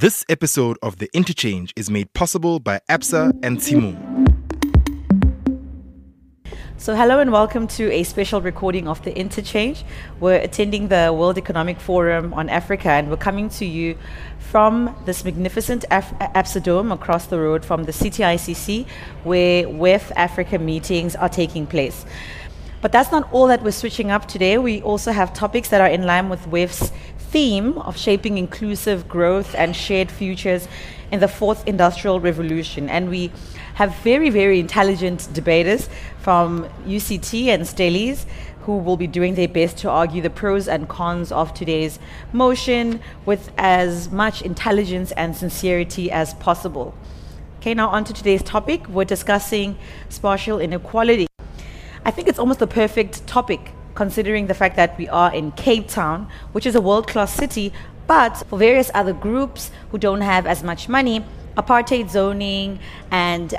This episode of The Interchange is made possible by ABSA and Tshimong. So hello and welcome to a special recording of The Interchange. We're attending the World Economic Forum on Africa, and we're coming to you from this magnificent ABSA Dome across the road from the CTICC, where WEF Africa meetings are taking place. But that's not all that we're switching up today. We also have topics that are in line with WEF's theme of shaping inclusive growth and shared futures in the fourth industrial revolution. And we have very, very intelligent debaters from UCT and Stellies who will be doing their best to argue the pros and cons of today's motion with as much intelligence and sincerity as possible. Okay, now on to today's topic. We're discussing spatial inequality. I think it's almost the perfect topic, considering the fact that we are in Cape Town, which is a world-class city, but for various other groups who don't have as much money, apartheid zoning and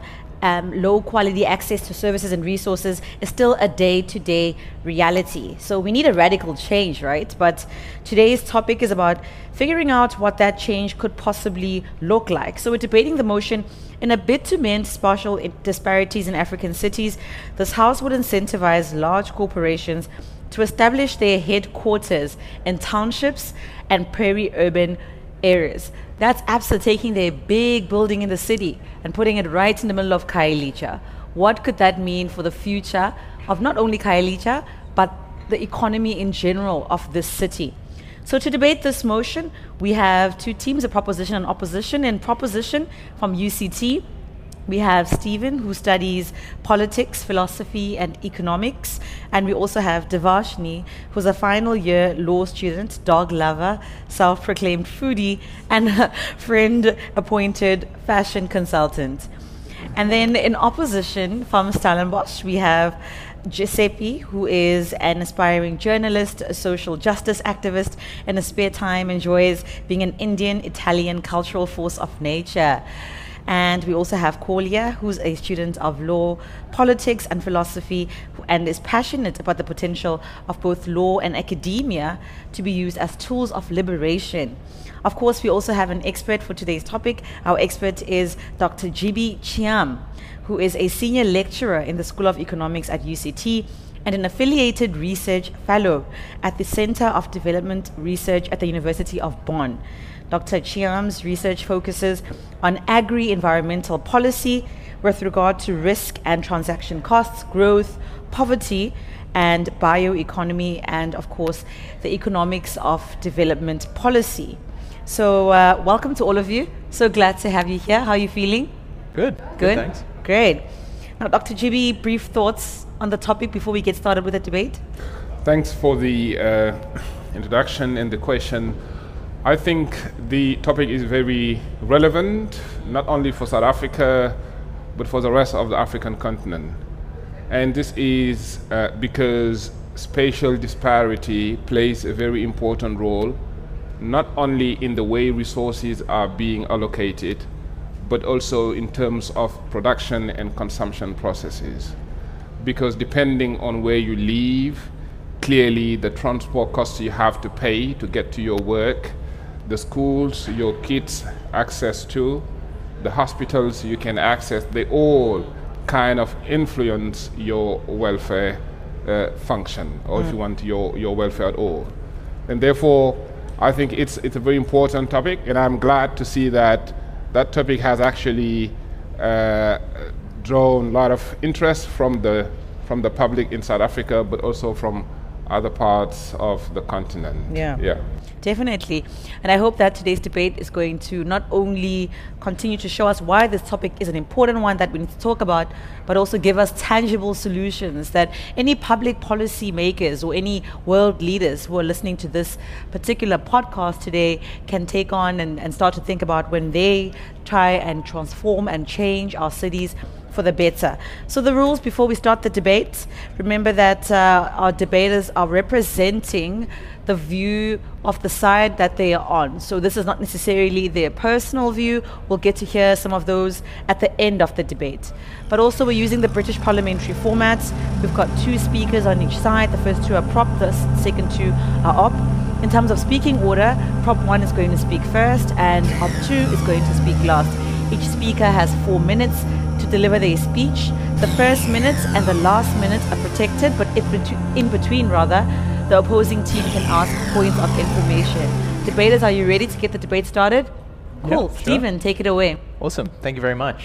low quality access to services and resources is still a day-to-day reality. So we need a radical change, right? But today's topic is about figuring out what that change could possibly look like. So we're debating the motion in a bid to mend spatial disparities in African cities. This House would incentivize large corporations to establish their headquarters in townships and peri-urban areas. That's ABSA taking their big building in the city and putting it right in the middle of Khayelitsha. What could that mean for the future of not only Khayelitsha, but the economy in general of this city? So to debate this motion, we have two teams, a proposition and opposition. In proposition from UCT, we have Stephen, who studies politics, philosophy, and economics. And we also have Devashni, who's a final year law student, dog lover, self-proclaimed foodie, and a friend-appointed fashion consultant. And then in opposition from Stellenbosch, we have Giuseppe, who is an aspiring journalist, a social justice activist, in his spare time enjoys being an Indian-Italian cultural force of nature. And we also have Kolia, who's a student of law, politics, and philosophy, and is passionate about the potential of both law and academia to be used as tools of liberation. Of course, we also have an expert for today's topic. Our expert is Dr. Jibi Chiam, who is a senior lecturer in the School of Economics at UCT and an affiliated research fellow at the Center of Development Research at the University of Bonn. Dr. Chiam's research focuses on agri-environmental policy with regard to risk and transaction costs, growth, poverty, and bioeconomy, and of course, the economics of development policy. So welcome to all of you. So glad to have you here. How are you feeling? Good, thanks. Great. Now, Dr. Jibi, brief thoughts on the topic before we get started with the debate? Thanks for the introduction and the question. I think the topic is very relevant, not only for South Africa, but for the rest of the African continent. And this is because spatial disparity plays a very important role, not only in the way resources are being allocated, but also in terms of production and consumption processes. Because depending on where you live, clearly the transport costs you have to pay to get to your work, the schools your kids access to, the hospitals you can access, they all kind of influence your welfare function, or if you want your welfare at all. And therefore, I think it's a very important topic, and I'm glad to see that that topic has actually drawn a lot of interest from the public in South Africa, but also from other parts of the continent. Yeah. Definitely. And I hope that today's debate is going to not only continue to show us why this topic is an important one that we need to talk about, but also give us tangible solutions that any public policy makers or any world leaders who are listening to this particular podcast today can take on and start to think about when they try and transform and change our cities for the better. So the rules before we start the debate, remember that our debaters are representing the view of the side that they are on. So this is not necessarily their personal view. We'll get to hear some of those at the end of the debate. But also we're using the British parliamentary format. We've got 2 speakers on each side. The first 2 are prop, the second 2 are op. In terms of speaking order, prop 1 is going to speak first and op 2 is going to speak last. Each speaker has 4 minutes to deliver their speech. The first minute and the last minute are protected, but in between, the opposing team can ask points of information. Debaters, are you ready to get the debate started? Cool. Yeah, Stephen, take it away. Awesome. Thank you very much.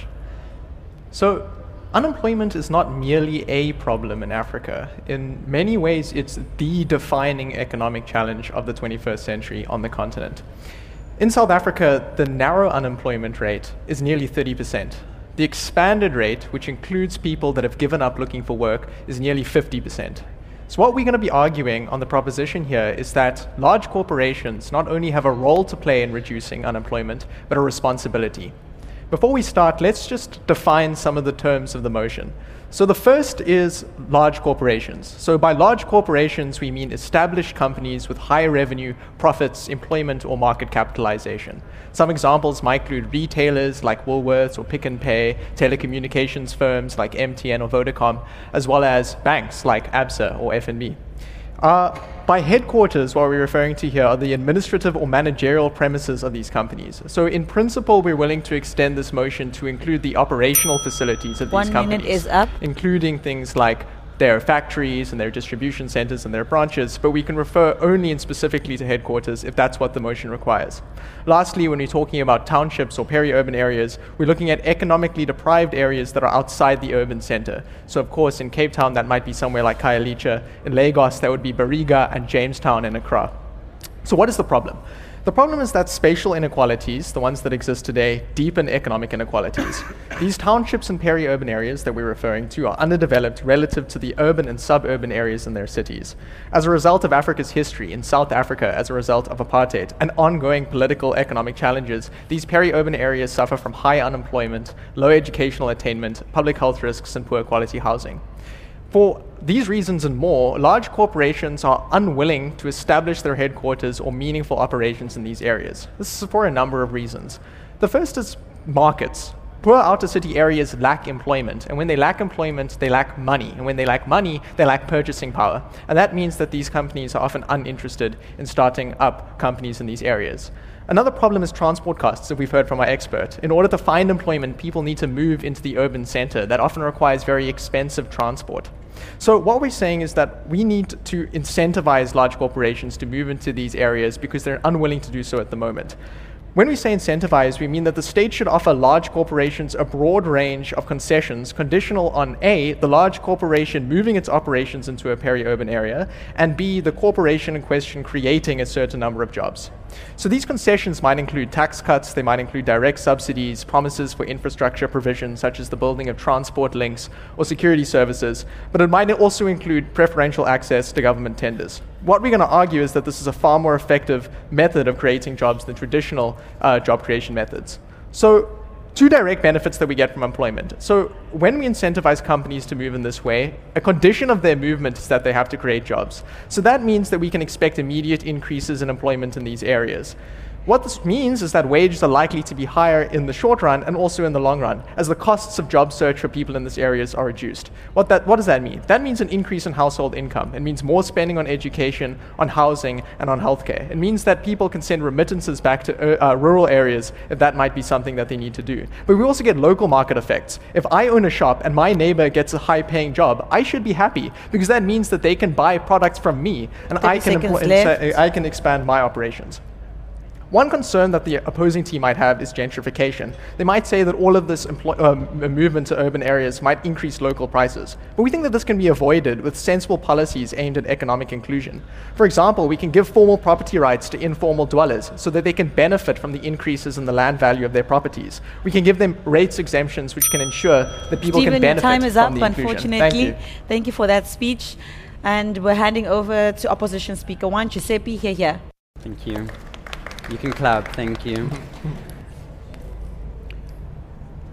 So, unemployment is not merely a problem in Africa. In many ways, it's the defining economic challenge of the 21st century on the continent. In South Africa, the narrow unemployment rate is nearly 30%. The expanded rate, which includes people that have given up looking for work, is nearly 50%. So what we're going to be arguing on the proposition here is that large corporations not only have a role to play in reducing unemployment, but a responsibility. Before we start, let's just define some of the terms of the motion. So the first is large corporations. So by large corporations, we mean established companies with high revenue, profits, employment, or market capitalization. Some examples might include retailers like Woolworths or Pick n Pay, telecommunications firms like MTN or Vodacom, as well as banks like Absa or FNB. By headquarters, what we're referring to here are the administrative or managerial premises of these companies. So in principle, we're willing to extend this motion to include the operational facilities of these companies. 1 minute is up. Including things like their factories and their distribution centers and their branches, but we can refer only and specifically to headquarters if that's what the motion requires. Lastly, when we're talking about townships or peri-urban areas, we're looking at economically deprived areas that are outside the urban center. So of course, in Cape Town, that might be somewhere like Khayelitsha. In Lagos, that would be Bariga and Jamestown and Accra. So what is the problem? The problem is that spatial inequalities, the ones that exist today, deepen economic inequalities. These townships and peri-urban areas that we're referring to are underdeveloped relative to the urban and suburban areas in their cities. As a result of Africa's history, in South Africa, as a result of apartheid and ongoing political economic challenges, these peri-urban areas suffer from high unemployment, low educational attainment, public health risks, and poor quality housing. For these reasons and more, large corporations are unwilling to establish their headquarters or meaningful operations in these areas. This is for a number of reasons. The first is markets. Poor outer city areas lack employment, and when they lack employment, they lack money. And when they lack money, they lack purchasing power. And that means that these companies are often uninterested in starting up companies in these areas. Another problem is transport costs, that we've heard from our expert. In order to find employment, people need to move into the urban center. That often requires very expensive transport. So what we're saying is that we need to incentivize large corporations to move into these areas because they're unwilling to do so at the moment. When we say incentivize, we mean that the state should offer large corporations a broad range of concessions conditional on A, the large corporation moving its operations into a peri-urban area, and B, the corporation in question creating a certain number of jobs. So these concessions might include tax cuts, they might include direct subsidies, promises for infrastructure provision such as the building of transport links or security services, but it might also include preferential access to government tenders. What we're going to argue is that this is a far more effective method of creating jobs than traditional job creation methods. So, 2 direct benefits that we get from employment. So, when we incentivize companies to move in this way, a condition of their movement is that they have to create jobs. So that means that we can expect immediate increases in employment in these areas. What this means is that wages are likely to be higher in the short run and also in the long run, as the costs of job search for people in these areas are reduced. What does that mean? That means an increase in household income. It means more spending on education, on housing, and on healthcare. It means that people can send remittances back to rural areas if that might be something that they need to do. But we also get local market effects. If I own a shop and my neighbor gets a high-paying job, I should be happy because that means that they can buy products from me and I can expand my operations. One concern that the opposing team might have is gentrification. They might say that all of this movement to urban areas might increase local prices. But we think that this can be avoided with sensible policies aimed at economic inclusion. For example, we can give formal property rights to informal dwellers so that they can benefit from the increases in the land value of their properties. We can give them rates exemptions which can ensure that people can benefit from the inclusion. Stephen, your time is up, unfortunately. Thank you for that speech. And we're handing over to Opposition Speaker 1, Giuseppe, here. Thank you. You can clap, thank you.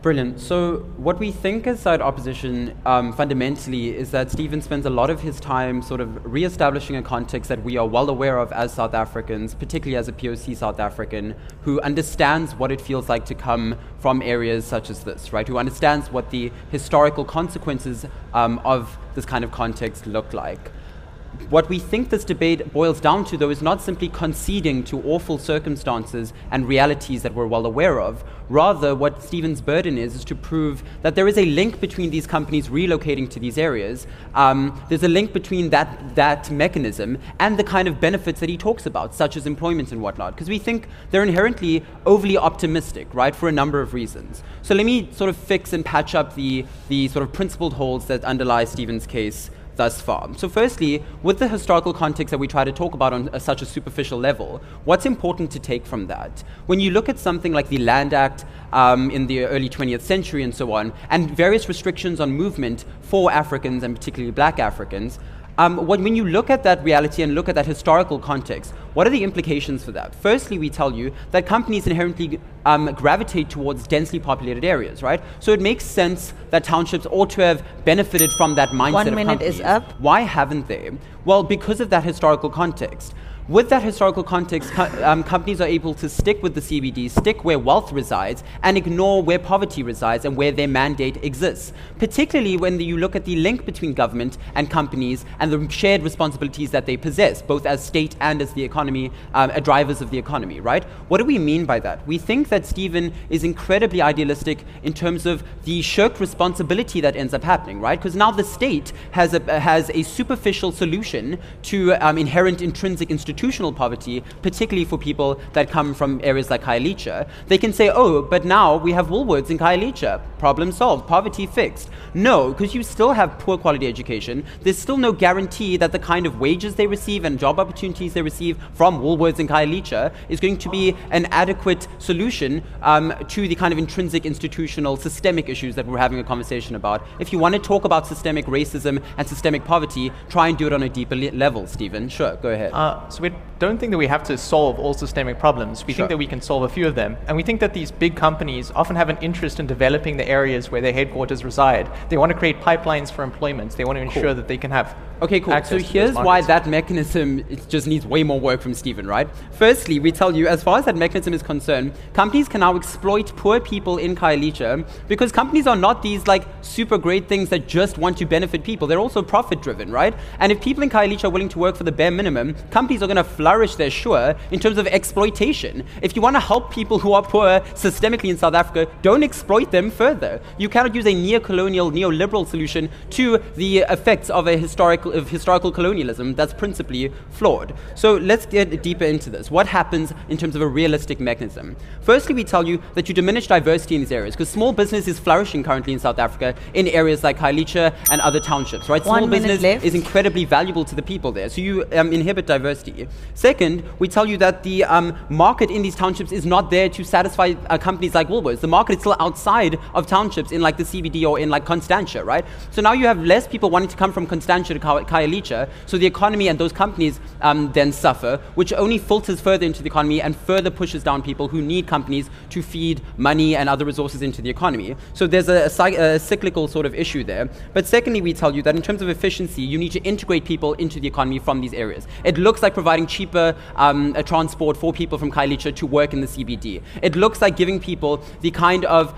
Brilliant. So what we think as side opposition fundamentally is that Stephen spends a lot of his time sort of re-establishing a context that we are well aware of as South Africans, particularly as a POC South African, who understands what it feels like to come from areas such as this, right? Who understands what the historical consequences of this kind of context look like. What we think this debate boils down to, though, is not simply conceding to awful circumstances and realities that we're well aware of. Rather, what Stephen's burden is to prove that there is a link between these companies relocating to these areas. There's a link between that mechanism and the kind of benefits that he talks about, such as employment and whatnot, because we think they're inherently overly optimistic, right, for a number of reasons. So let me sort of fix and patch up the sort of principled holes that underlie Stephen's case thus far. So firstly, with the historical context that we try to talk about on such a superficial level, what's important to take from that? When you look at something like the Land Act in the early 20th century and so on, and various restrictions on movement for Africans and particularly black Africans, when you look at that reality and look at that historical context, what are the implications for that? Firstly, we tell you that companies inherently gravitate towards densely populated areas, right? So it makes sense that townships ought to have benefited from that mindset of companies. 1 minute is up. Why haven't they? Well, because of that historical context. With that historical context, companies are able to stick with the CBD, stick where wealth resides, and ignore where poverty resides and where their mandate exists. Particularly when you look at the link between government and companies and the shared responsibilities that they possess, both as state and as the economy, drivers of the economy, right? What do we mean by that? We think that Stephen is incredibly idealistic in terms of the shirked responsibility that ends up happening, right? Because now the state has a superficial solution to inherent intrinsic institutional poverty, particularly for people that come from areas like Khayelitsha. They can say, oh, but now we have Woolworths in Khayelitsha. Problem solved. Poverty fixed. No, because you still have poor quality education. There's still no guarantee that the kind of wages they receive and job opportunities they receive from Woolworths in Khayelitsha is going to be an adequate solution to the kind of intrinsic institutional systemic issues that we're having a conversation about. If you want to talk about systemic racism and systemic poverty, try and do it on a deeper level, Stephen. Sure, go ahead. So we don't think that we have to solve all systemic problems. We think that we can solve a few of them. And we think that these big companies often have an interest in developing the areas where their headquarters reside. They want to create pipelines for employment. They want to ensure that they can have So here's why that mechanism just needs way more work from Stephen, right? Firstly, we tell you, as far as that mechanism is concerned, companies can now exploit poor people in Khayelitsha because companies are not these like super great things that just want to benefit people. They're also profit driven, right? And if people in Khayelitsha are willing to work for the bare minimum, companies are going to flourish there, sure, in terms of exploitation. If you want to help people who are poor systemically in South Africa, don't exploit them further. You cannot use a neo-colonial, neoliberal solution to the effects of historical colonialism that's principally flawed. So let's get deeper into this. What happens in terms of a realistic mechanism? Firstly, we tell you that you diminish diversity in these areas because small business is flourishing currently in South Africa in areas like Khayelitsha and other townships, right? Small business is incredibly valuable to the people there. So you inhibit diversity. Second, we tell you that the market in these townships is not there to satisfy companies like Woolworths. The market is still outside of townships in like the CBD or in like Constantia, right? So now you have less people wanting to come from Constantia to Khayelitsha, so the economy and those companies then suffer, which only filters further into the economy and further pushes down people who need companies to feed money and other resources into the economy. So there's a cyclical sort of issue there. But secondly, we tell you that in terms of efficiency, you need to integrate people into the economy from these areas. It looks like providing cheaper transport for people from Khayelitsha to work in the CBD. It looks like giving people the kind of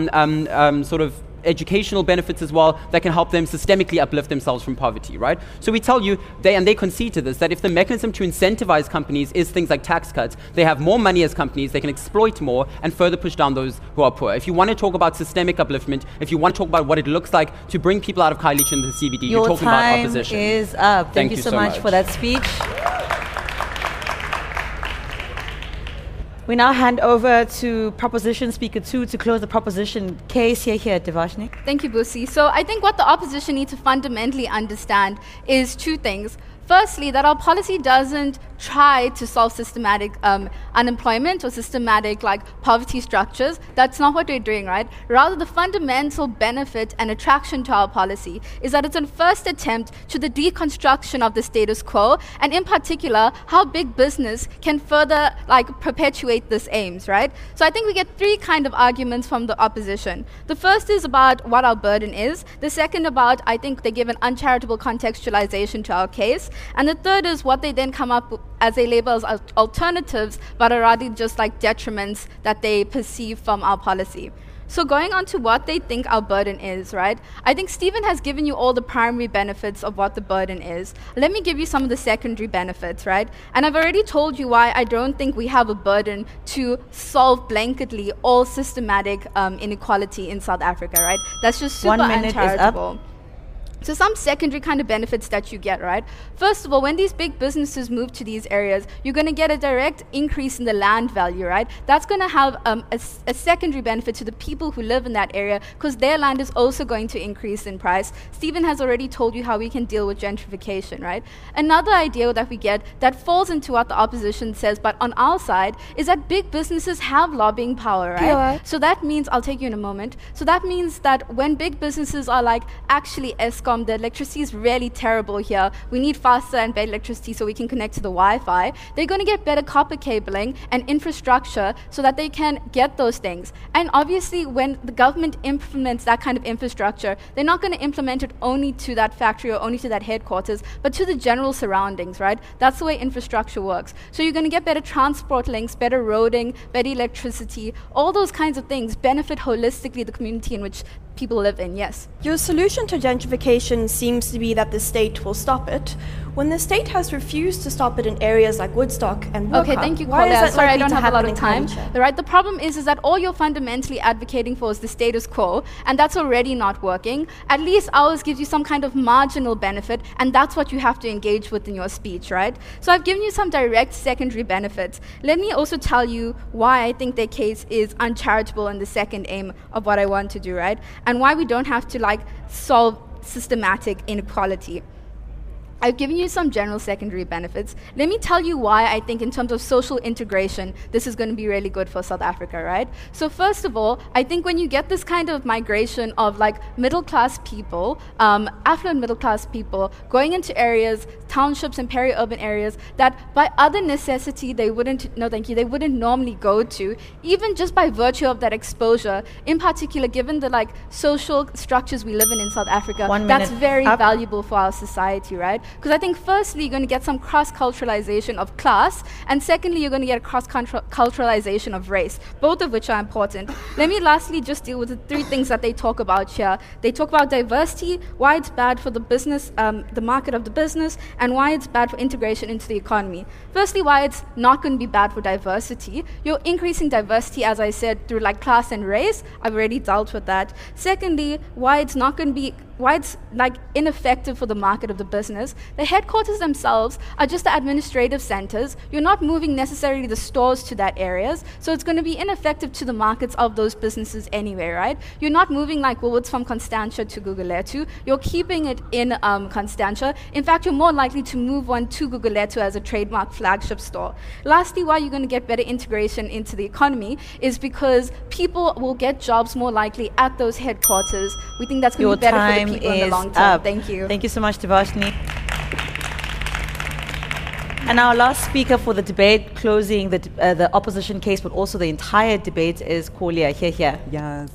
sort of educational benefits as well that can help them systemically uplift themselves from poverty, right? So we tell you, they concede to this, that if the mechanism to incentivize companies is things like tax cuts, they have more money as companies, they can exploit more and further push down those who are poor. If you want to talk about systemic upliftment, if you want to talk about what it looks like to bring people out of Khayelitsha into the CBD, you're talking about opposition. Your time is up. Thank you so much for that speech. We now hand over to Proposition Speaker 2 to close the proposition case. Here, Devashnik. Thank you, Busi. So I think what the opposition needs to fundamentally understand is two things. Firstly, that our policy doesn't try to solve systematic unemployment or systematic poverty structures. That's not what we're doing, right? Rather, the fundamental benefit and attraction to our policy is that it's a first attempt to the deconstruction of the status quo, and in particular, how big business can further perpetuate this aims, right? So I think we get three kind of arguments from the opposition. The first is about what our burden is. The second about, I think they give an uncharitable contextualization to our case. And the third is what they then come up with as they label as alternatives, but are rather just detriments that they perceive from our policy. So going on to what they think our burden is, right? I think Stephen has given you all the primary benefits of what the burden is. Let me give you some of the secondary benefits, right? And I've already told you why I don't think we have a burden to solve blanketly all systematic inequality in South Africa, right? That's just super 1 minute uncharitable. is up. So some secondary kind of benefits that you get, right? First of all, when these big businesses move to these areas, you're going to get a direct increase in the land value, right? That's going to have a secondary benefit to the people who live in that area because their land is also going to increase in price. Stephen has already told you how we can deal with gentrification, right? Another idea that we get that falls into what the opposition says, but on our side, is that big businesses have lobbying power, right? Yeah. So that means, I'll take you in a moment, so that means that when big businesses are actually Eskom, the electricity is really terrible here, we need faster and better electricity so we can connect to the Wi-Fi, they're going to get better copper cabling and infrastructure so that they can get those things. And obviously when the government implements that kind of infrastructure, they're not going to implement it only to that factory or only to that headquarters, but to the general surroundings, right? That's the way infrastructure works. So you're going to get better transport links, better roading, better electricity, all those kinds of things benefit holistically the community in which people live in, yes. Your solution to gentrification seems to be that the state will stop it. When the state has refused to stop it in areas like Woodstock and Wauchope, Okay, thank you, why is Kolya. that Sorry, I likely don't to have a lot happen of in time. Khayelitsha? Right, the problem is that all you're fundamentally advocating for is the status quo, and that's already not working. At least ours gives you some kind of marginal benefit, and that's what you have to engage with in your speech, right? So I've given you some direct secondary benefits. Let me also tell you why I think their case is uncharitable in the second aim of what I want to do, right? And why we don't have to solve systematic inequality. I've given you some general secondary benefits. Let me tell you why I think in terms of social integration, this is going to be really good for South Africa, right? So first of all, I think when you get this kind of migration of middle-class people, affluent middle-class people, going into areas, townships and peri-urban areas that by other necessity they wouldn't normally go to, even just by virtue of that exposure, in particular given the social structures we live in South Africa, that's very valuable for our society, right? Because I think firstly, you're going to get some cross-culturalization of class, and secondly, you're going to get a cross-culturalization of race, both of which are important. Let me lastly just deal with the three things that they talk about here. They talk about diversity, why it's bad for the business, the market of the business, and why it's bad for integration into the economy. Firstly, why it's not going to be bad for diversity. You're increasing diversity, as I said, through class and race. I've already dealt with that. Secondly, why it's not going to be ineffective for the market of the business. The headquarters themselves are just the administrative centers. You're not moving necessarily the stores to that areas, so it's going to be ineffective to the markets of those businesses anyway, right? You're not moving Woolworths from Constantia to Gugulethu. You're keeping it in Constantia. In fact, you're more likely to move one to Gugulethu as a trademark flagship store. Lastly, why you're going to get better integration into the economy is because people will get jobs more likely at those headquarters. We think that's going to be better for the people in the long term. Thank you. Thank you so much, Devashni. And our last speaker for the debate, closing the opposition case, but also the entire debate, is Kolya. Here. Yes.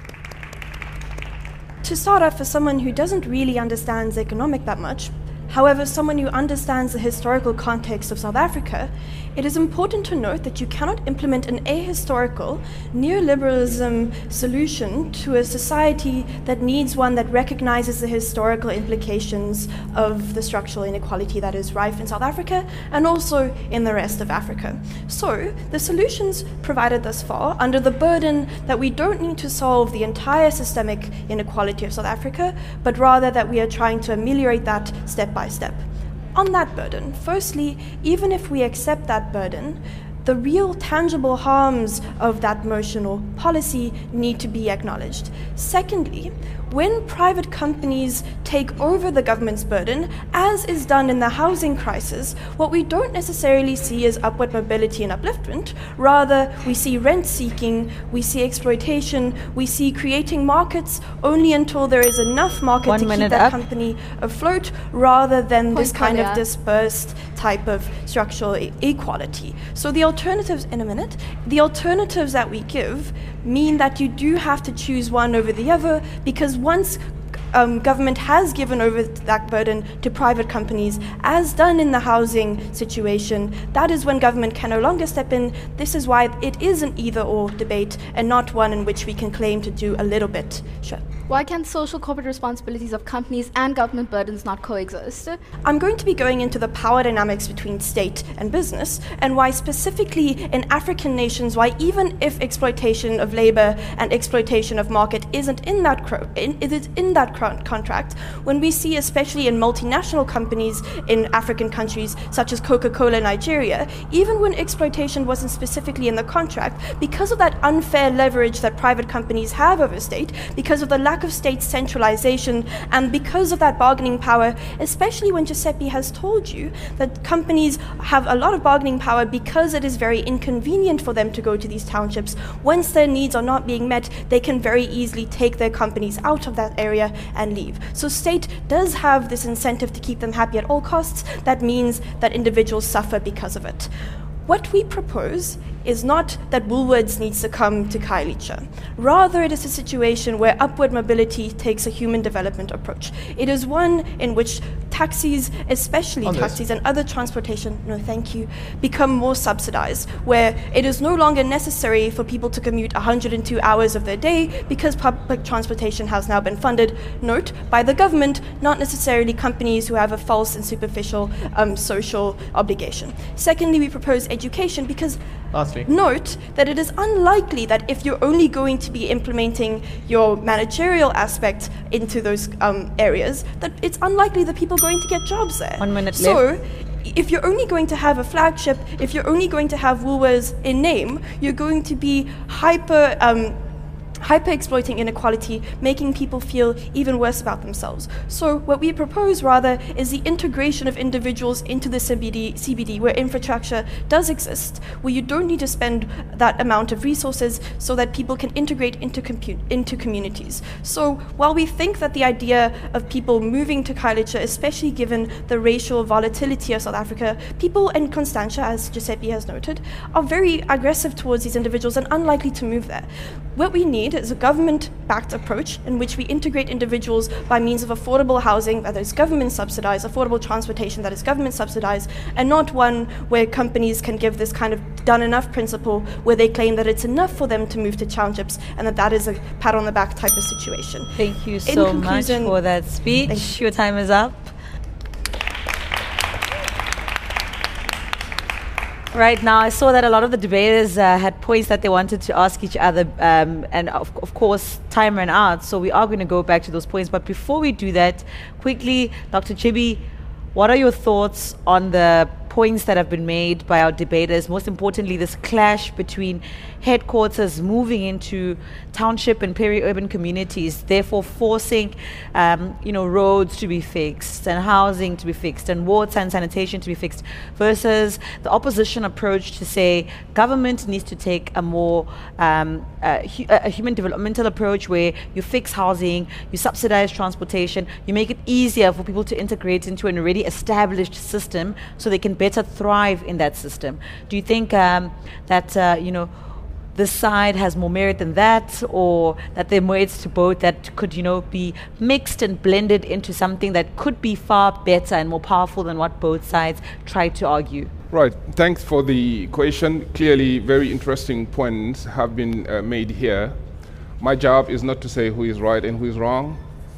To start off, as someone who doesn't really understand economic that much, however, someone who understands the historical context of South Africa, it is important to note that you cannot implement an ahistorical neoliberalism solution to a society that needs one that recognizes the historical implications of the structural inequality that is rife in South Africa and also in the rest of Africa. So, the solutions provided thus far, under the burden that we don't need to solve the entire systemic inequality of South Africa, but rather that we are trying to ameliorate that step by step. On that burden, firstly, even if we accept that burden, the real tangible harms of that motion or policy need to be acknowledged. Secondly, when private companies take over the government's burden, as is done in the housing crisis, what we don't necessarily see is upward mobility and upliftment. Rather, we see rent seeking, we see exploitation, we see creating markets only until there is enough market to keep that company afloat, rather than this kind of dispersed type of structural equality. So the alternatives, the alternatives that we give mean that you do have to choose one over the other, because once government has given over that burden to private companies, as done in the housing situation, that is when government can no longer step in. This is why it is an either-or debate and not one in which we can claim to do a little bit. Sure. Why can social corporate responsibilities of companies and government burdens not coexist? I'm going to be going into the power dynamics between state and business, and why specifically in African nations, why even if exploitation of labor and exploitation of market isn't in that contract, when we see, especially in multinational companies in African countries such as Coca-Cola Nigeria, even when exploitation wasn't specifically in the contract, because of that unfair leverage that private companies have over state, because of the lack of state centralization, and because of that bargaining power, especially when Giuseppe has told you that companies have a lot of bargaining power because it is very inconvenient for them to go to these townships. Once their needs are not being met, they can very easily take their companies out of that area and leave. So state does have this incentive to keep them happy at all costs. That means that individuals suffer because of it. What we propose is not that Woolworths needs to come to Khayelitsha. Rather, it is a situation where upward mobility takes a human development approach. It is one in which taxis, especially taxis and other transportation, become more subsidized, where it is no longer necessary for people to commute 102 hours of their day because public transportation has now been funded, by the government, not necessarily companies who have a false and superficial social obligation. Secondly, we propose education because note that it is unlikely that if you're only going to be implementing your managerial aspect into those areas, that it's unlikely that people are going to get jobs there. 1 minute left. So, if you're only going to have a flagship, if you're only going to have Woolworths in name, you're going to be hyper-exploiting inequality, making people feel even worse about themselves. So what we propose, rather, is the integration of individuals into the CBD, where infrastructure does exist, where you don't need to spend that amount of resources so that people can integrate into communities. So while we think that the idea of people moving to Khayelitsha, especially given the racial volatility of South Africa, people in Constantia, as Giuseppe has noted, are very aggressive towards these individuals and unlikely to move there. What we need is a government-backed approach in which we integrate individuals by means of affordable housing that is government subsidized, affordable transportation that is government subsidized, and not one where companies can give this kind of done enough principle where they claim that it's enough for them to move to townships and that is a pat on the back type of situation. Thank you so much for that speech. Your time is up. Right now, I saw that a lot of the debaters had points that they wanted to ask each other, and of course, time ran out, so we are going to go back to those points. But before we do that, quickly, Dr. Chibi, what are your thoughts on the points that have been made by our debaters? Most importantly, this clash between headquarters moving into township and peri-urban communities, therefore forcing roads to be fixed and housing to be fixed and water and sanitation to be fixed, versus the opposition approach to say government needs to take a more a human developmental approach where you fix housing, you subsidize transportation, you make it easier for people to integrate into an already established system so they can better thrive in that system. Do you think that this side has more merit than that, or that there are merits to both that could be mixed and blended into something that could be far better and more powerful than what both sides try to argue? Right. Thanks for the question. Clearly, very interesting points have been made here. My job is not to say who is right and who is wrong.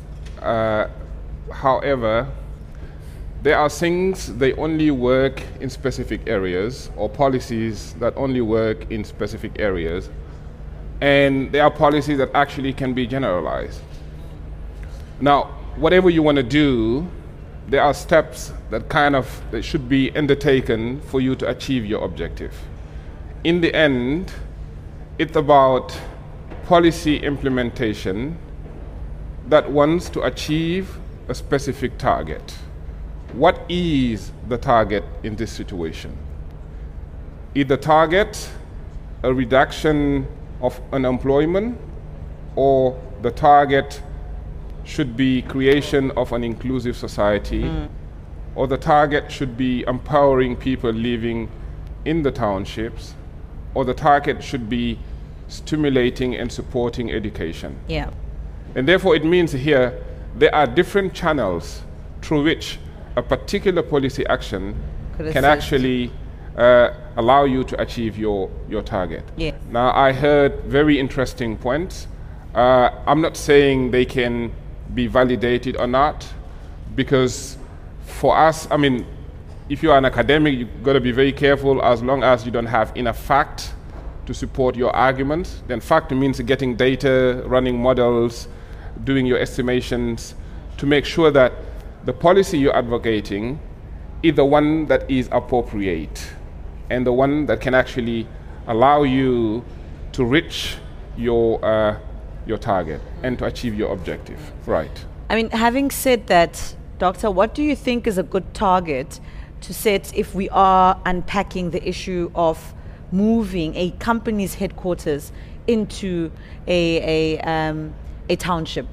However, there are things they only work in specific areas, or policies that only work in specific areas. And there are policies that actually can be generalized. Now, whatever you want to do, there are steps that should be undertaken for you to achieve your objective. In the end, it's about policy implementation that wants to achieve a specific target. What is the target in this situation? Is the target a reduction of unemployment, or the target should be creation of an inclusive society, or the target should be empowering people living in the townships, or the target should be stimulating and supporting education? Yeah. And therefore it means here there are different channels through which a particular policy action can actually allow you to achieve your target. Yeah. Now, I heard very interesting points. I'm not saying they can be validated or not, because for us, I mean, if you are an academic, you've got to be very careful. As long as you don't have enough fact to support your argument, then fact means getting data, running models, doing your estimations to make sure that the policy you're advocating is the one that is appropriate and the one that can actually allow you to reach your target and to achieve your objective. Right. I mean, having said that, Doctor, what do you think is a good target to set if we are unpacking the issue of moving a company's headquarters into a township?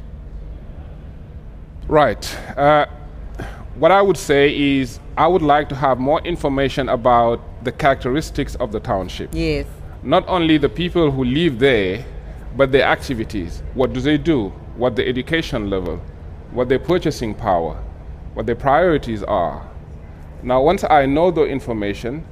Right. What I would say is I would like to have more information about the characteristics of the township. Yes. Not only the people who live there, but their activities. What do they do? What the education level? What their purchasing power? What their priorities are? Now, once I know the information,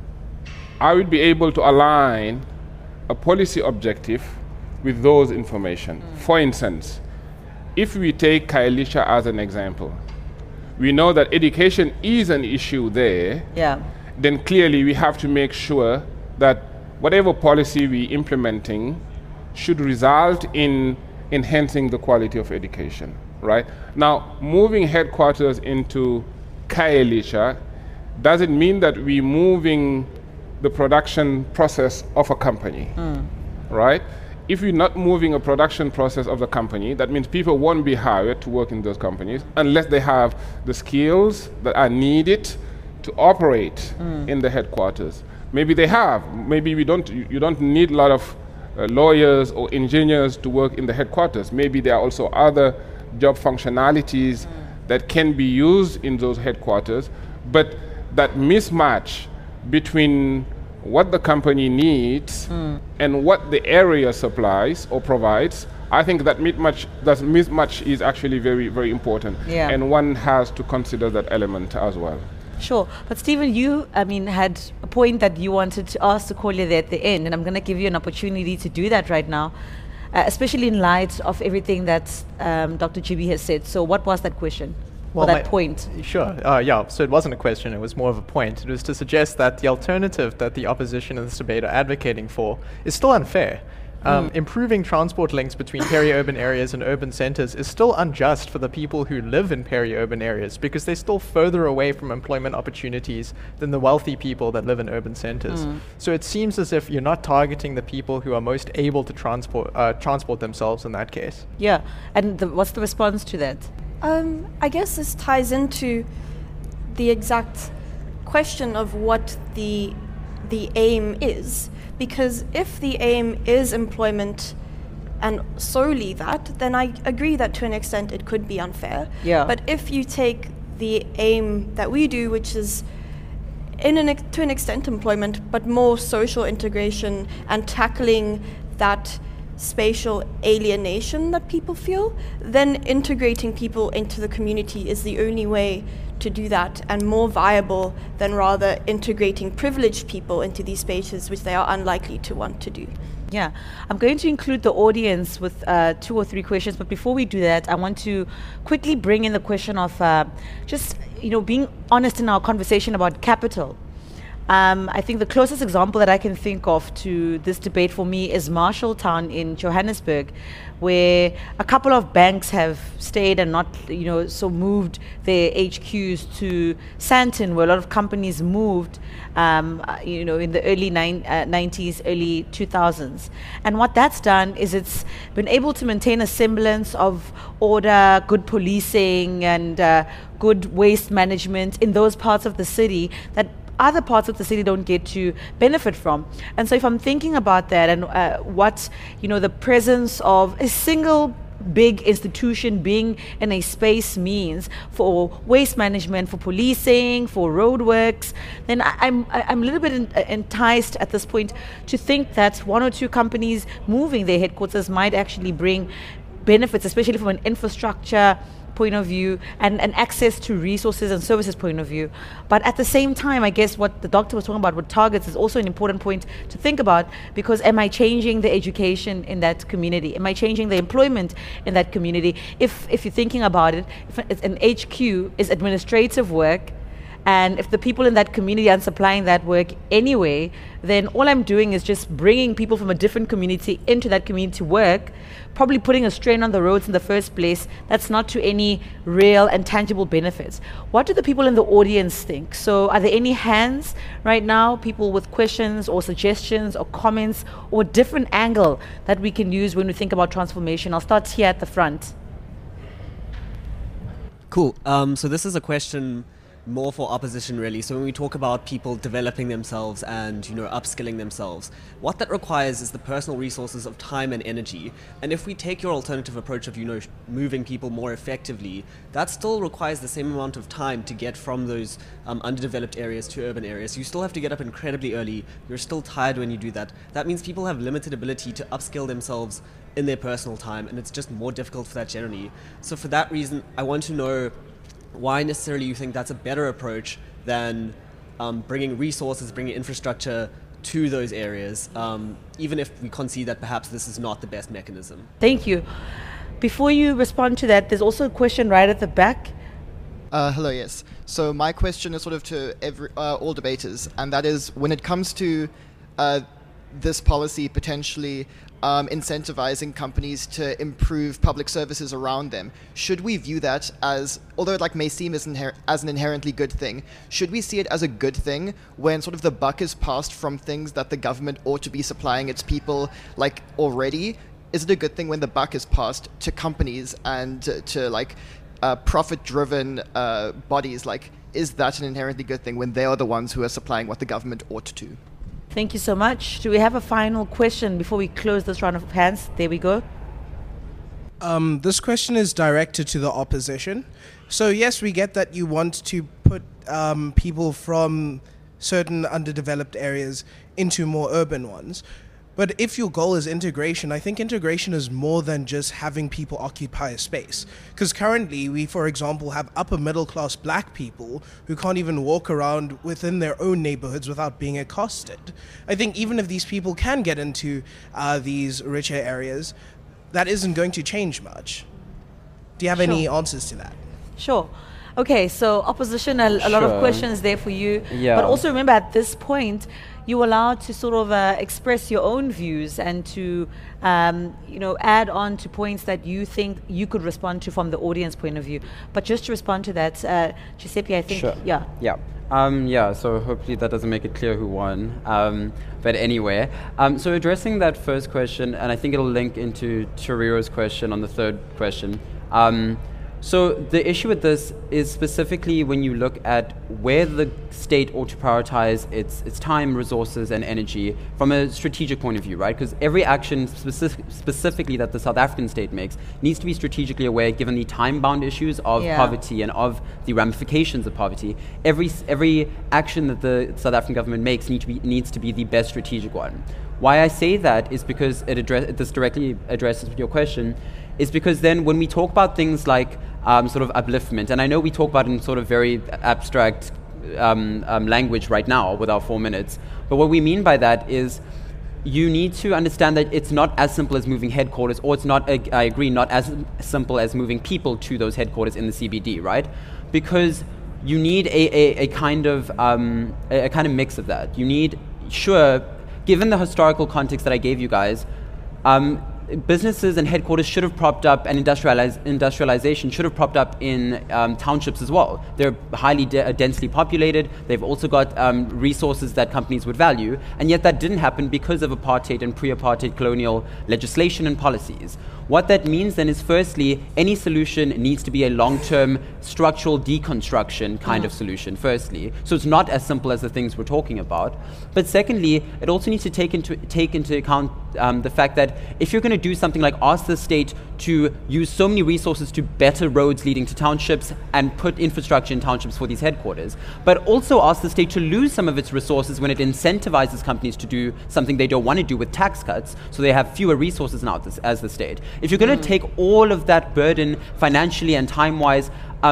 I will be able to align a policy objective with those information. For instance, if we take Khayelitsha as an example, we know that education is an issue there. Yeah. Then clearly we have to make sure that whatever policy we're implementing should result in enhancing the quality of education, right? Now, moving headquarters into Khayelitsha doesn't mean that we're moving the production process of a company, right? If you're not moving a production process of the company, that means people won't be hired to work in those companies unless they have the skills that are needed to operate in the headquarters. Maybe they have. Maybe you don't need a lot of lawyers or engineers to work in the headquarters. Maybe there are also other job functionalities that can be used in those headquarters, but that mismatch between what the company needs and what the area supplies or provides, I think that mismatch is actually very, very important. Yeah. And one has to consider that element as well. Sure. But Stephen, you, had a point that you wanted to ask Sekolia there at the end, and I'm going to give you an opportunity to do that right now, especially in light of everything that Dr. Chibi has said. So what was that question? Well, that point? Sure. So it wasn't a question, it was more of a point. It was to suggest that the alternative that the opposition in this debate are advocating for is still unfair. Improving transport links between peri-urban areas and urban centers is still unjust for the people who live in peri-urban areas because they're still further away from employment opportunities than the wealthy people that live in urban centers. So it seems as if you're not targeting the people who are most able to transport themselves in that case. Yeah, and what's the response to that? I guess this ties into the exact question of what the aim is. Because if the aim is employment and solely that, then I agree that to an extent it could be unfair. Yeah. But if you take the aim that we do, which is to an extent employment, but more social integration and tackling that spatial alienation that people feel, then integrating people into the community is the only way to do that, and more viable than rather integrating privileged people into these spaces, which they are unlikely to want to do. Yeah, I'm going to include the audience with 2 or 3 questions, but before we do that, I want to quickly bring in the question of being honest in our conversation about capital. I think the closest example that I can think of to this debate for me is Marshalltown in Johannesburg, where a couple of banks have stayed and not, so moved their HQs to Sandton, where a lot of companies moved, in the early 90s, early 2000s. And what that's done is it's been able to maintain a semblance of order, good policing, and good waste management in those parts of the city that other parts of the city don't get to benefit from. And so if I'm thinking about that and what, the presence of a single big institution being in a space means for waste management, for policing, for roadworks, then I'm a little bit enticed at this point to think that one or two companies moving their headquarters might actually bring benefits, especially from an infrastructure point of view and access to resources and services point of view. But at the same time, I guess what the doctor was talking about with targets is also an important point to think about, because am I changing the education in that community? Am I changing the employment in that community? If you're thinking about it, if it's an HQ is administrative work, and if the people in that community aren't supplying that work anyway, then all I'm doing is just bringing people from a different community into that community to work, probably putting a strain on the roads in the first place. That's not to any real and tangible benefits. What do the people in the audience think? So are there any hands right now, people with questions or suggestions or comments or a different angle that we can use when we think about transformation? I'll start here at the front. Cool. So this is a question more for opposition, really. So when we talk about people developing themselves and, upskilling themselves, what that requires is the personal resources of time and energy. And if we take your alternative approach of, moving people more effectively, that still requires the same amount of time to get from those underdeveloped areas to urban areas. You still have to get up incredibly early. You're still tired when you do that. That means people have limited ability to upskill themselves in their personal time, and it's just more difficult for that generally. So for that reason, I want to know why necessarily you think that's a better approach than bringing resources, bringing infrastructure to those areas, even if we concede that perhaps this is not the best mechanism. Thank you. Before you respond to that, there's also a question right at the back. Hello, yes. So my question is sort of to all debaters, and that is, when it comes to this policy potentially incentivizing companies to improve public services around them, should we view that as, although it may seem as an inherently good thing, should we see it as a good thing when sort of the buck is passed from things that the government ought to be supplying its people already? Is it a good thing when the buck is passed to companies and to profit-driven bodies? Is that an inherently good thing when they are the ones who are supplying what the government ought to? Thank you so much. Do we have a final question before we close this round of hands? There we go. This question is directed to the opposition. So yes, we get that you want to put people from certain underdeveloped areas into more urban ones. But if your goal is integration, I think integration is more than just having people occupy a space. Because currently we, for example, have upper middle class black people who can't even walk around within their own neighborhoods without being accosted. I think even if these people can get into these richer areas, that isn't going to change much. Do you have any answers to that? Sure. Okay, so opposition, a lot of questions there for you. Yeah. But also remember, at this point, you're allowed to sort of express your own views and to, add on to points that you think you could respond to from the audience point of view. But just to respond to that, Giuseppe, I think, so hopefully that doesn't make it clear who won. But anyway, so addressing that first question, and I think it'll link into Chiriro's question on the third question. So the issue with this is specifically when you look at where the state ought to prioritize its time, resources, and energy from a strategic point of view, right? Because every action specifically that the South African state makes needs to be strategically aware, given the time-bound issues of poverty and of the ramifications of poverty. Every action that the South African government makes needs to be the best strategic one. Why I say that is because this directly addresses your question, is because then when we talk about things like sort of upliftment, and I know we talk about it in sort of very abstract language right now with our 4 minutes, but what we mean by that is you need to understand that it's not as simple as moving headquarters, or it's not, I agree, not as simple as moving people to those headquarters in the CBD, right? Because you need a kind of mix of that. You need, given the historical context that I gave you guys, businesses and headquarters should have propped up, and industrialization should have propped up in townships as well. They're highly densely populated. They've also got resources that companies would value, and yet that didn't happen because of apartheid and pre-apartheid colonial legislation and policies. What that means then is, firstly, any solution needs to be a long-term structural deconstruction kind of solution, firstly. So it's not as simple as the things we're talking about. But secondly, it also needs to take into account the fact that if you're going to do something like ask the state to use so many resources to better roads leading to townships and put infrastructure in townships for these headquarters, but also ask the state to lose some of its resources when it incentivizes companies to do something they don't want to do with tax cuts, so they have fewer resources now as the state. If you're going to take all of that burden financially and time-wise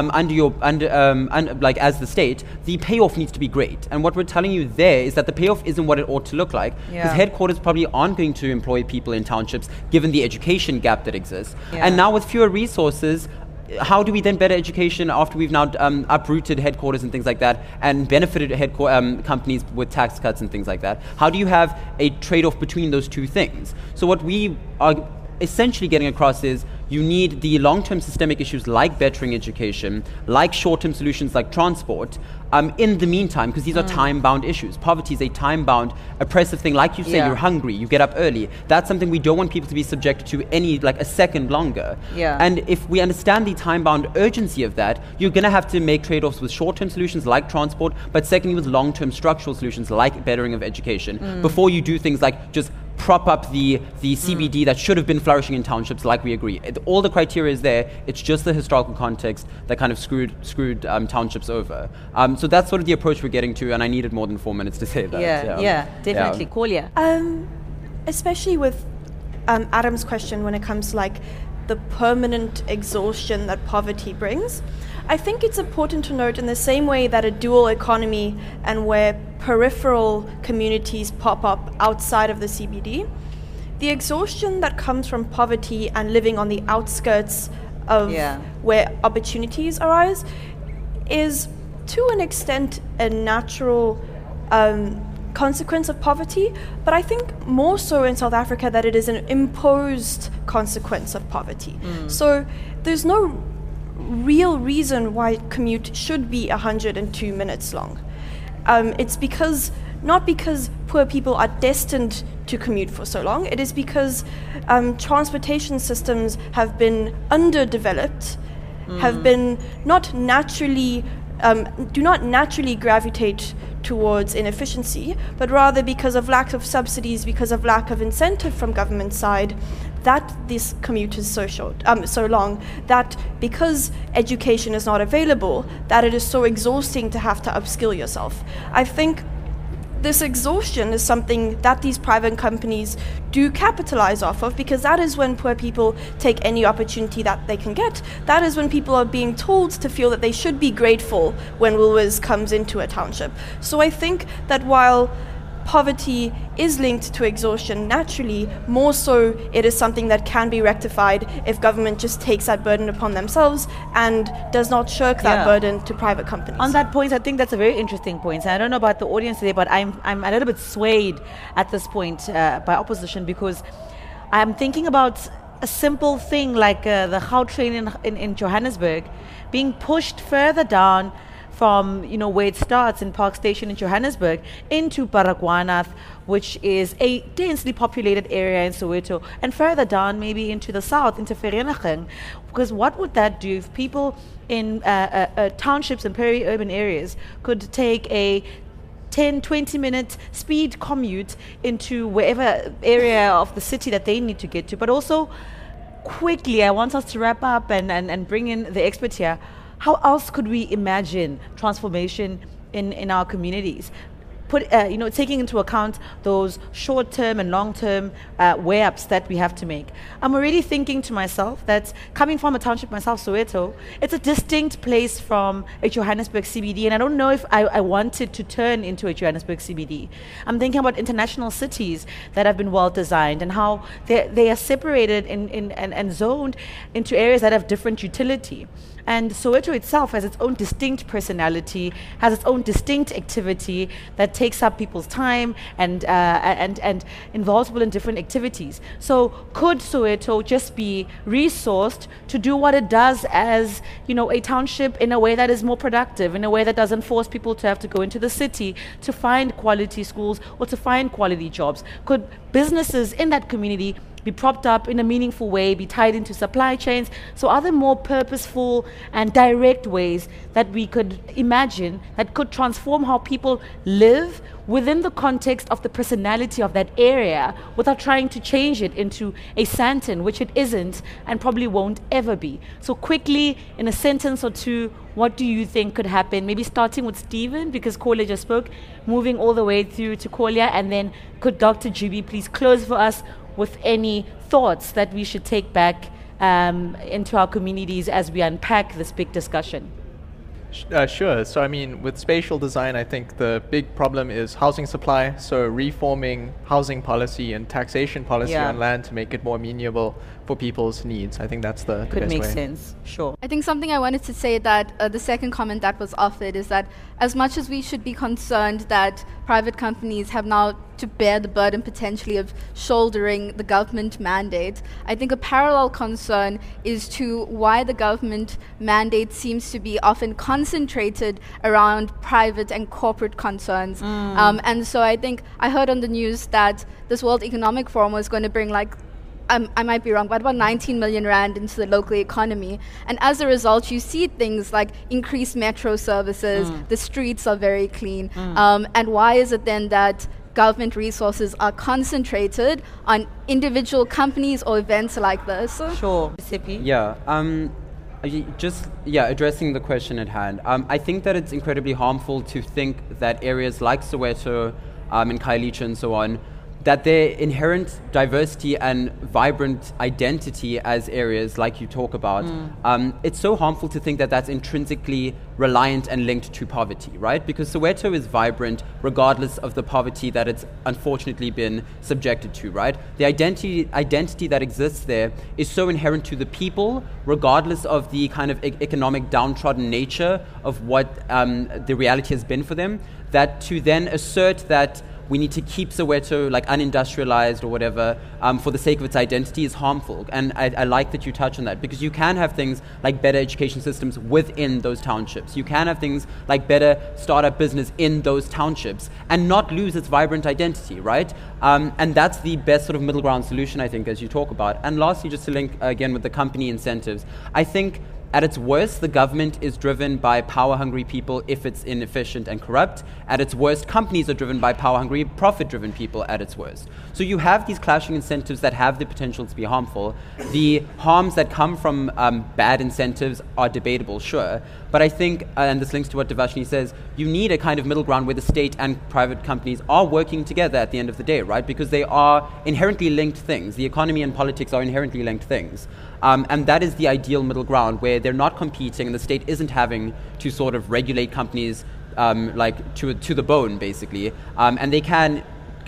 like as the state, the payoff needs to be great. And what we're telling you there is that the payoff isn't what it ought to look like, because headquarters probably aren't going to employ people in townships given the education gap that exists. And now with fewer resources, how do we then better education after we've now uprooted headquarters and things like that and benefited companies with tax cuts and things like that? How do you have a trade-off between those two things? So what we are essentially getting across is you need the long-term systemic issues like bettering education, like short-term solutions like transport, in the meantime, because these are time-bound issues. Poverty is a time-bound, oppressive thing. Like you say, you're hungry, you get up early. That's something we don't want people to be subjected to a second longer. And if we understand the time-bound urgency of that, you're going to have to make trade-offs with short-term solutions like transport, but secondly with long-term structural solutions like bettering of education, before you do things like just prop up the CBD that should have been flourishing in townships, like we agree. All the criteria is there. It's just the historical context that kind of screwed townships over. So that's sort of the approach we're getting to, and I needed more than 4 minutes to say that. Definitely. Kolya. Especially with Adam's question when it comes to the permanent exhaustion that poverty brings, I think it's important to note, in the same way that a dual economy and where peripheral communities pop up outside of the CBD, the exhaustion that comes from poverty and living on the outskirts of where opportunities arise is to an extent a natural consequence of poverty, but I think more so in South Africa that it is an imposed consequence of poverty. So there's no real reason why commute should be 102 minutes long. It's not because poor people are destined to commute for so long. It is because transportation systems have been underdeveloped, have been do not naturally gravitate towards inefficiency, but rather because of lack of subsidies, because of lack of incentive from government side, that this commute is so long, that because education is not available, that it is so exhausting to have to upskill yourself. I think this exhaustion is something that these private companies do capitalize off of, because that is when poor people take any opportunity that they can get. That is when people are being told to feel that they should be grateful when Woolworths comes into a township. So I think that while poverty is linked to exhaustion naturally, more so it is something that can be rectified if government just takes that burden upon themselves and does not shirk that burden to private companies. On that point, I think that's a very interesting point. And I don't know about the audience today, but I'm a little bit swayed at this point by opposition, because I'm thinking about a simple thing like the Gautrain in Johannesburg being pushed further down from where it starts in Park Station in Johannesburg into Baragwanath, which is a densely populated area in Soweto, and further down maybe into the south, into Vereeniging. Because what would that do if people in townships and peri-urban areas could take a 10-20 minute speed commute into wherever area of the city that they need to get to? But also, quickly, I want us to wrap up and bring in the expert here. How else could we imagine transformation in our communities? Taking into account those short-term and long-term way-ups that we have to make. I'm already thinking to myself that, coming from a township myself, Soweto, it's a distinct place from a Johannesburg CBD, and I don't know if I want it to turn into a Johannesburg CBD. I'm thinking about international cities that have been well-designed and how they are separated and zoned into areas that have different utility. And Soweto itself has its own distinct personality, has its own distinct activity that takes up people's time and involves people in different activities. So could Soweto just be resourced to do what it does as, a township in a way that is more productive, in a way that doesn't force people to have to go into the city to find quality schools or to find quality jobs? Could businesses in that community be propped up in a meaningful way, be tied into supply chains? So are there more purposeful and direct ways that we could imagine that could transform how people live within the context of the personality of that area without trying to change it into a Sandton, which it isn't and probably won't ever be? So quickly, in a sentence or two, what do you think could happen? Maybe starting with Stephen, because Kolya just spoke, moving all the way through to Kolya, and then could Dr. Jibi please close for us with any thoughts that we should take back into our communities as we unpack this big discussion? Sure. So, with spatial design, I think the big problem is housing supply. So, reforming housing policy and taxation policy on land to make it more amenable for people's needs. I think that's the could best make way. sense. Sure. I think something I wanted to say that the second comment that was offered is that as much as we should be concerned that private companies have now to bear the burden potentially of shouldering the government mandate, I think a parallel concern is to why the government mandate seems to be often concentrated around private and corporate concerns. And so I think I heard on the news that this World Economic Forum was going to bring I might be wrong, but about 19 million rand into the local economy. And as a result, you see things like increased metro services, the streets are very clean. And why is it then that government resources are concentrated on individual companies or events like this? Sure. Sipi? Addressing the question at hand. I think that it's incredibly harmful to think that areas like Soweto and Khayelitsha and so on, that their inherent diversity and vibrant identity as areas like you talk about, it's so harmful to think that that's intrinsically reliant and linked to poverty, right? Because Soweto is vibrant regardless of the poverty that it's unfortunately been subjected to, right? The identity that exists there is so inherent to the people, regardless of the kind of economic downtrodden nature of what the reality has been for them, that to then assert that we need to keep Soweto unindustrialized or whatever for the sake of its identity is harmful. And I like that you touch on that, because you can have things like better education systems within those townships. You can have things like better startup business in those townships and not lose its vibrant identity, right? And that's the best sort of middle ground solution, I think, as you talk about. And lastly, just to link again with the company incentives, I think at its worst, the government is driven by power-hungry people if it's inefficient and corrupt. At its worst, companies are driven by power-hungry, profit-driven people at its worst. So you have these clashing incentives that have the potential to be harmful. The harms that come from bad incentives are debatable, sure. But I think, and this links to what Devashni says, you need a kind of middle ground where the state and private companies are working together at the end of the day, right? Because they are inherently linked things. The economy and politics are inherently linked things. And that is the ideal middle ground, where they're not competing and the state isn't having to sort of regulate companies to the bone, basically. And they can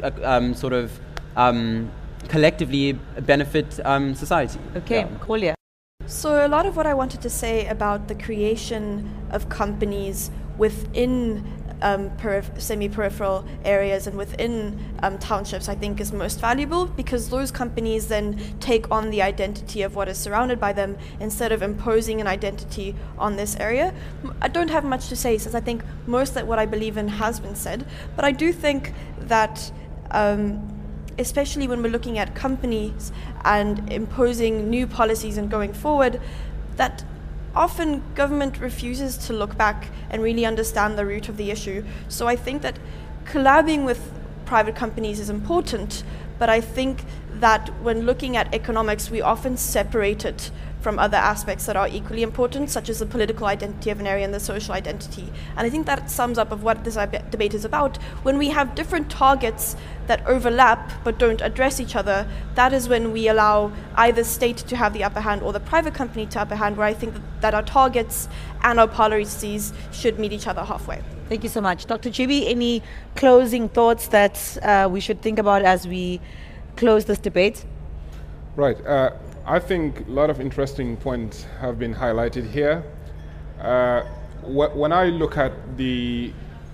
collectively benefit society. Okay, Kolya. So a lot of what I wanted to say about the creation of companies within semi-peripheral areas and within townships, I think, is most valuable, because those companies then take on the identity of what is surrounded by them instead of imposing an identity on this area. I don't have much to say, since I think most of what I believe in has been said, but I do think that especially when we're looking at companies and imposing new policies and going forward, that often government refuses to look back and really understand the root of the issue. So I think that collabing with private companies is important, but I think that when looking at economics, we often separate it from other aspects that are equally important, such as the political identity of an area and the social identity. And I think that sums up of what this debate is about. When we have different targets that overlap but don't address each other, that is when we allow either state to have the upper hand or the private company to upper hand, where I think that our targets and our policies should meet each other halfway. Thank you so much. Dr. Jibi, any closing thoughts that we should think about as we close this debate? Right. I think a lot of interesting points have been highlighted here. When I look at the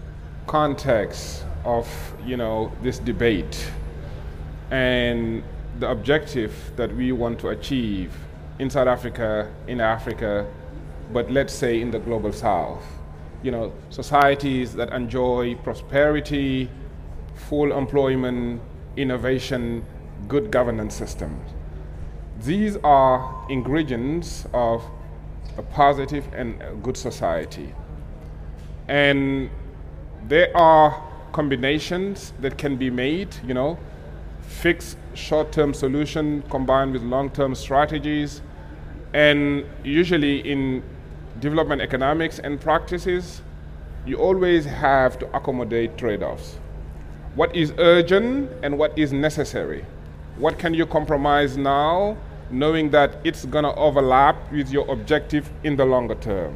context of this debate and the objective that we want to achieve in South Africa, in Africa, but let's say in the global South, societies that enjoy prosperity, full employment, innovation, good governance systems. These are ingredients of a positive and a good society. And there are combinations that can be made, fixed short-term solution combined with long-term strategies. And usually in development economics and practices, you always have to accommodate trade-offs. What is urgent and what is necessary? What can you compromise now, knowing that it's going to overlap with your objective in the longer term?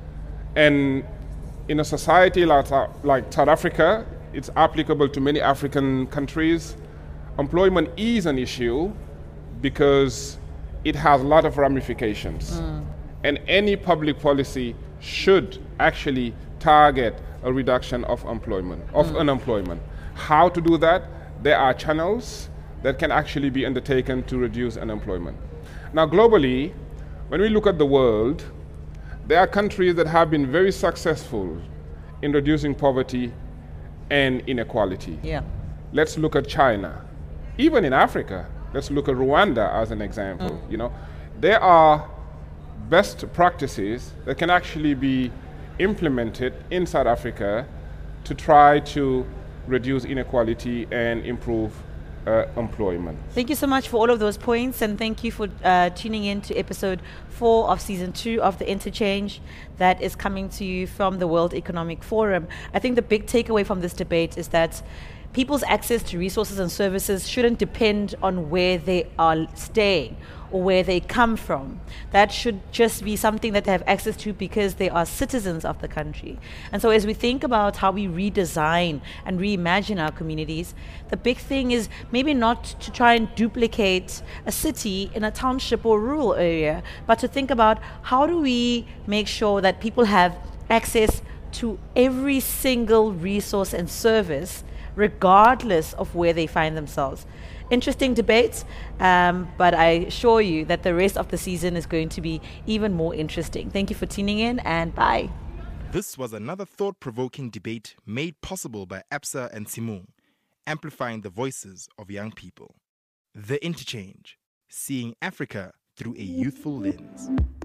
And in a society like South Africa, it's applicable to many African countries. Employment is an issue because it has a lot of ramifications. And any public policy should actually target a reduction of unemployment. How to do that? There are channels that can actually be undertaken to reduce unemployment. Now, globally, when we look at the world, there are countries that have been very successful in reducing poverty and inequality. Yeah. Let's look at China. Even in Africa, let's look at Rwanda as an example. There are best practices that can actually be implemented in South Africa to try to reduce inequality and improve employment. Thank you so much for all of those points, and thank you for tuning in to episode 4 of season 2 of The Interchange that is coming to you from the World Economic Forum. I think the big takeaway from this debate is that people's access to resources and services shouldn't depend on where they are staying or where they come from. That should just be something that they have access to because they are citizens of the country. And so as we think about how we redesign and reimagine our communities, the big thing is maybe not to try and duplicate a city in a township or rural area, but to think about how do we make sure that people have access to every single resource and service regardless of where they find themselves. Interesting debates, but I assure you that the rest of the season is going to be even more interesting. Thank you for tuning in, and bye. This was another thought-provoking debate made possible by Absa and Tshimong, amplifying the voices of young people. The Interchange, seeing Africa through a youthful lens.